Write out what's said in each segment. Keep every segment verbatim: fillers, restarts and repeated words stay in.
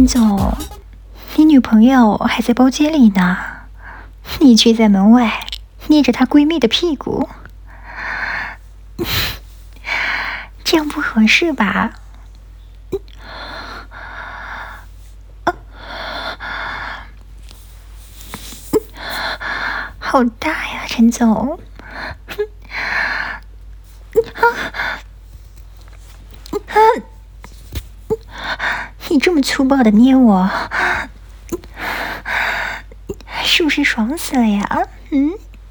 陈总，你女朋友还在包间里呢，你却在门外捏着她闺蜜的屁股，这样不合适吧？好大呀，陈总！你这么粗暴的捏我，是不是爽死了呀？嗯？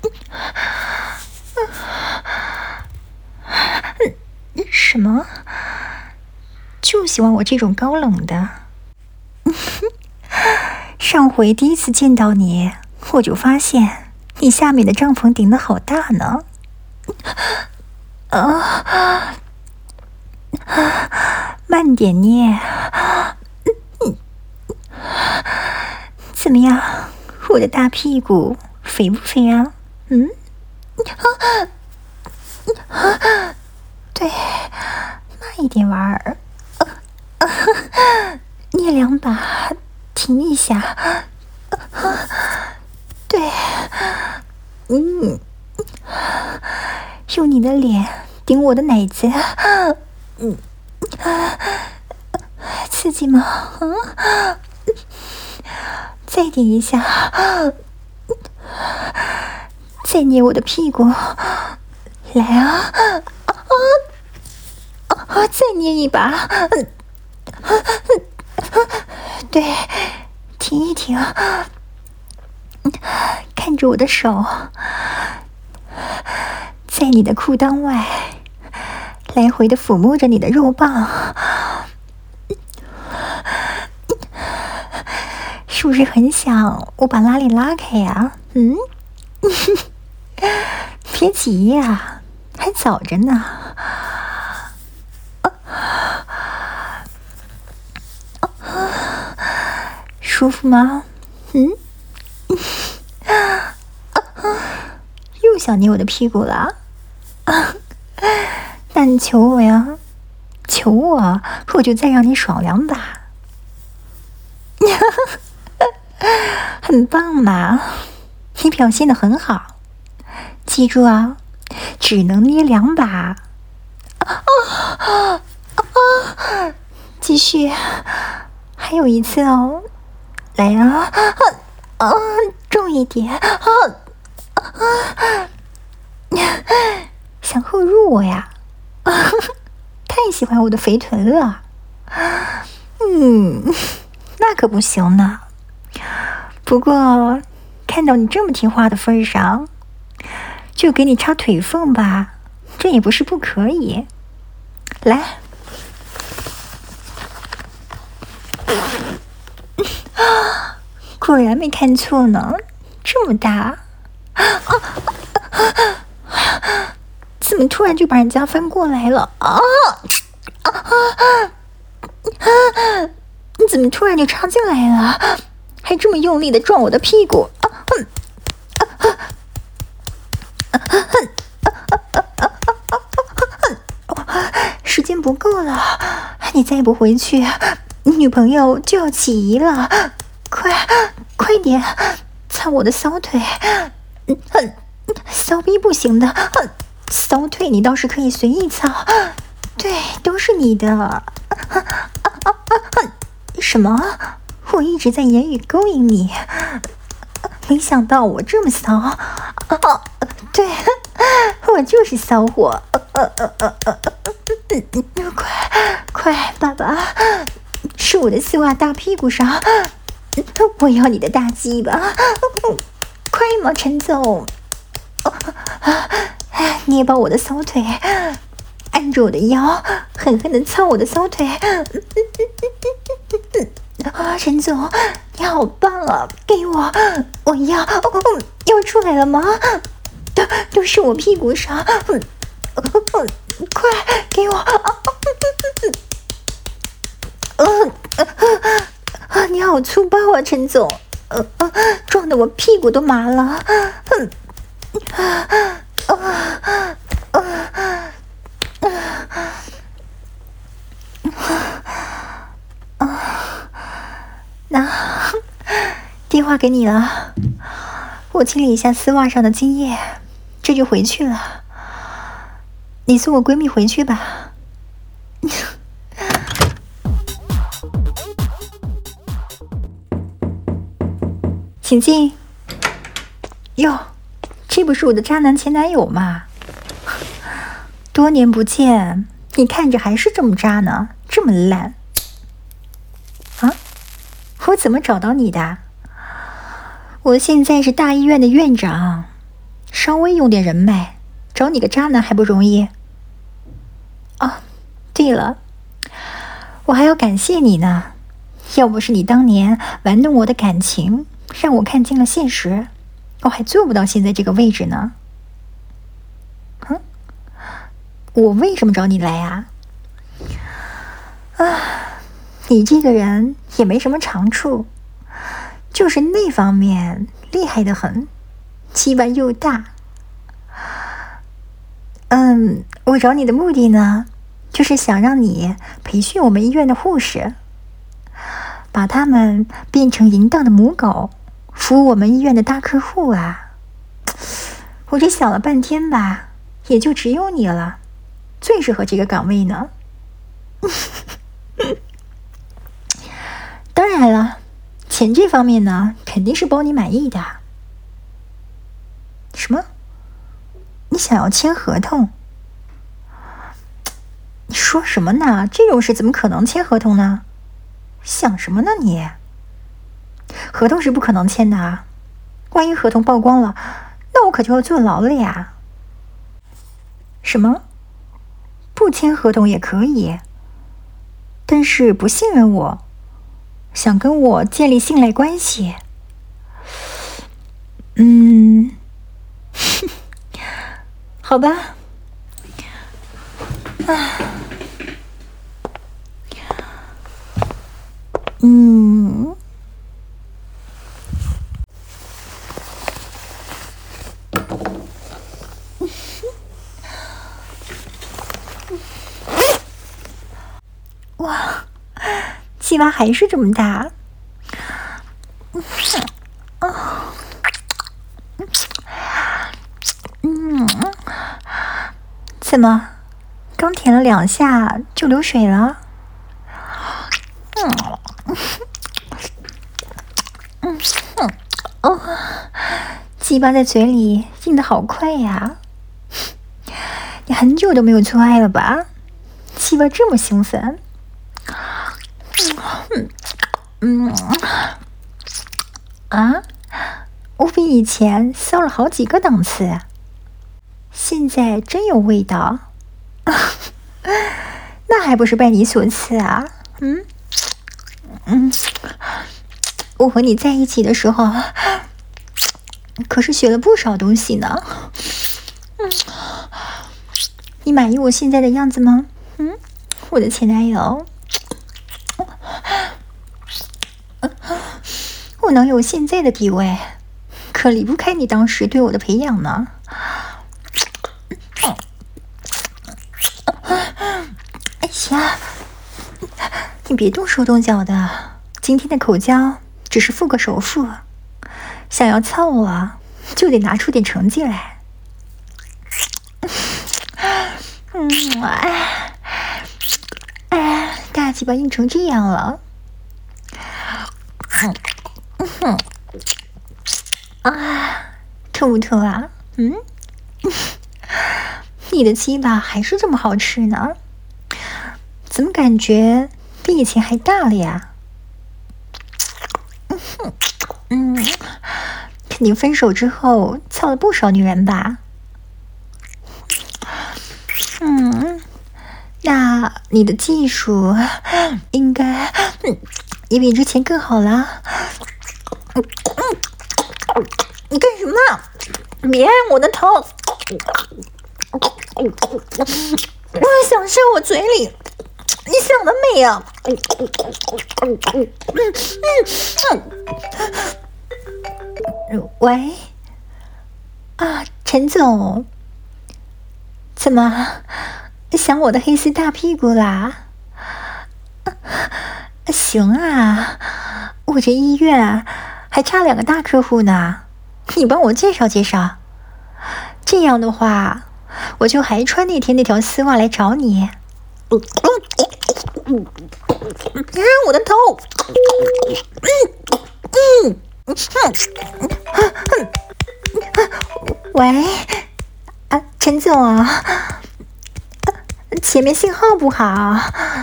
什么？就喜欢我这种高冷的。上回第一次见到你，我就发现你下面的帐篷顶得好大呢。啊，慢点捏。怎么样，我的大屁股肥不肥啊？嗯？对，慢一点玩儿。捏两把，停一下。对，嗯，用你的脸顶我的奶子，嗯，刺激吗？嗯，再顶一下，再捏我的屁股，来啊，啊啊，再捏一把，对，停一停，看着我的手，在你的裤裆外来回的抚摸着你的肉棒，是不是很想我把拉链拉开呀？嗯，别急呀，还早着呢。舒服吗？嗯？又想捏我的屁股了？那你求我呀，求我，我就再让你爽两把。很棒嘛，你表现得很好。记住啊，只能捏两把。啊啊啊！继续，还有一次哦。来啊！啊，重一点！啊啊！想后入我呀？太喜欢我的肥臀了。嗯，那可不行呢。不过看到你这么听话的份上，就给你插腿缝吧，这也不是不可以。来。果然没看错呢，这么大！啊啊啊！怎么突然就把人家翻过来了？啊啊啊！你怎么突然就插进来了？还这么用力的撞我的屁股！啊啊啊啊！时间不够了，你再不回去，女朋友就要起疑了。快快点，操我的骚腿！嗯，骚逼不行的，骚腿你倒是可以随意操，对，都是你的。什么？我一直在言语勾引你，没想到我这么骚。对，我就是骚货。快快，爸爸，是我的丝袜大屁股上。我要你的大鸡巴，快嘛，陈总！捏爆我的骚腿，按着我的腰，狠狠的操我的骚腿！啊，陈总，你好棒啊！给我，我要，要出来了吗？都都是我屁股上，快给我！嗯。啊！你好粗暴啊，陈总！呃呃，撞得我屁股都麻了。嗯啊啊啊啊啊！ 那电话给你了，我清理一下丝袜上的精液，这就回去了。你送我闺蜜回去吧。请进。哟，这不是我的渣男前男友吗？多年不见，你看着还是这么渣呢，这么烂。啊？我怎么找到你的？我现在是大医院的院长，稍微用点人脉，找你个渣男还不容易？哦，对了，我还要感谢你呢，要不是你当年玩弄我的感情，让我看清了现实，我还做不到现在这个位置呢。嗯，我为什么找你来啊？啊，你这个人也没什么长处，就是那方面厉害得很，鸡巴又大。嗯，我找你的目的呢，就是想让你培训我们医院的护士，把他们变成淫荡的母狗，服务我们医院的大客户啊。我这想了半天吧，也就只有你了，最适合这个岗位呢。当然了，钱这方面呢，肯定是包你满意的。什么？你想要签合同？你说什么呢？这种事怎么可能签合同呢？想什么呢你？合同是不可能签的啊！万一合同曝光了，那我可就要坐牢了呀！什么？不签合同也可以？但是不信任我，想跟我建立信赖关系？嗯，好吧。啊，嗯，哇，鸡巴还是这么大。啊，嗯，怎么刚舔了两下就流水了？嗯嗯嗯哦，鸡巴在嘴里进得好快呀！你很久都没有做爱了吧？鸡巴这么兴奋？嗯嗯啊！我比以前骚了好几个档次，现在真有味道。那还不是拜你所赐啊？嗯嗯，我和你在一起的时候，可是学了不少东西呢。嗯，你满意我现在的样子吗？嗯，我的前男友。我能有现在的地位，可离不开你当时对我的培养呢。哎呀，你别动手动脚的，今天的口交只是付个首付，想要操我就得拿出点成绩来。嗯，哎，哎，大鸡巴硬成这样了。嗯哼，啊，痛不痛啊？嗯，你的鸡巴还是这么好吃呢？怎么感觉比以前还大了呀？嗯哼，嗯，肯定分手之后操了不少女人吧？嗯，那你的技术应该也比之前更好了。嗯嗯，你干什么？别按我的头！我想射我嘴里，你想得美啊！嗯嗯嗯，喂，啊，陈总，怎么想我的黑丝大屁股啦？行啊， 我这医院啊，还差两个大客户呢，你帮我介绍介绍。这样的话，我就还穿那天那条丝袜来找你。嗯嗯嗯，我的头。嗯嗯嗯。喂，啊，陈总啊，前面信号不好。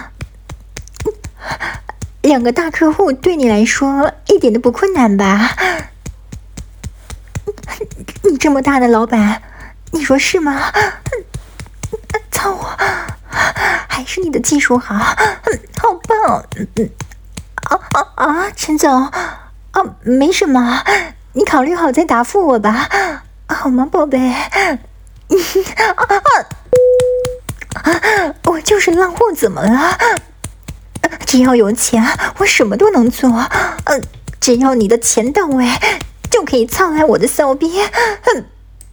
两个大客户对你来说一点都不困难吧？你这么大的老板，你说是吗？操我，还是你的技术好，好棒！啊啊啊！陈总，啊，没什么，你考虑好再答复我吧，好吗，宝贝？啊啊！我就是浪货，怎么了？只要有钱，我什么都能做。呃，只要你的钱到位，就可以操来我的骚逼。嗯，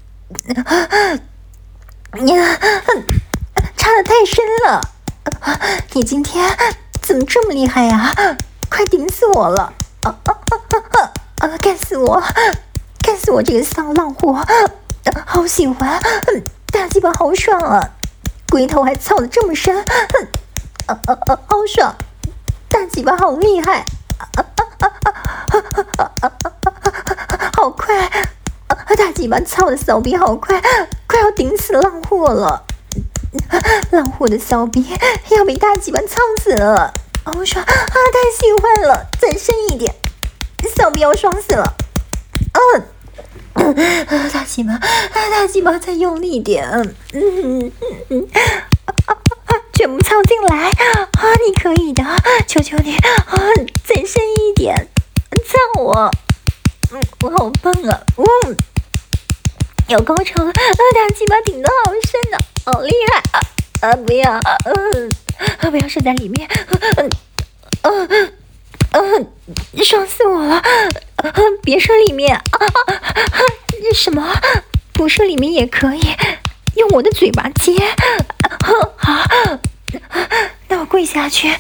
你插得太深了，你今天怎么这么厉害呀？快顶死我了！啊啊啊啊！干死我！干死我这个骚浪货！好喜欢，大鸡巴好爽啊！龟头还操得这么深，啊啊啊！好爽！大鸡巴好厉害，啊啊啊啊啊啊、好快！啊、大鸡巴操的骚逼好快，快要顶死浪货了！浪货的骚逼要被大鸡巴操死了，好爽啊！太喜欢了，再深一点，骚逼要爽死了！嗯、啊，大鸡巴，大鸡巴再用力一点，嗯嗯嗯。全部操进来啊！你可以的，求求你啊！再深一点，操我！嗯，我好棒啊！嗯，有高潮了！啊，大鸡巴顶得好深呢、啊，好厉害啊！啊，不要，嗯、啊，不要射在里面，嗯、啊，嗯、啊，嗯、啊，爽死我了！啊，别射里面啊啊啊！什么？不射里面也可以，用我的嘴巴接。好。那我跪下去，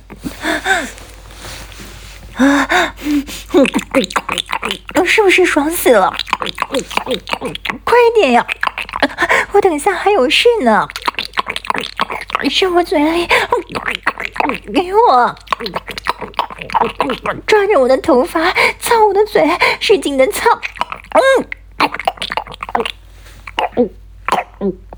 啊，是不是爽死了？快点呀！我等一下还有事呢。射我嘴里，给我抓着我的头发，操我的嘴，使劲的操，嗯。